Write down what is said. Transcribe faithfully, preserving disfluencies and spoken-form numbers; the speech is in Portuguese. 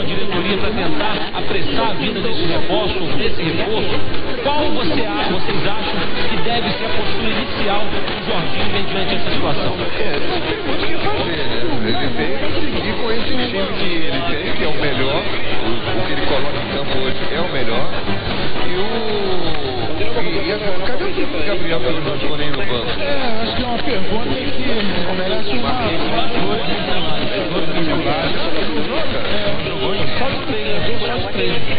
diretoria para tentar apressar a vinda desse reforço, desse reforço? Qual você acha, vocês acham que deve ser a postura inicial do Jorginho mediante essa situação? É, não tem muito o que fazer, né? Ele tem que seguir com esse time que ele tem, que é o melhor, o, o que ele coloca em campo hoje é o melhor. E o... E, e, cadê o Gabriel que não ficou nem no banco? É, acho que é uma pergunta que merece uma... Só os três, só os três.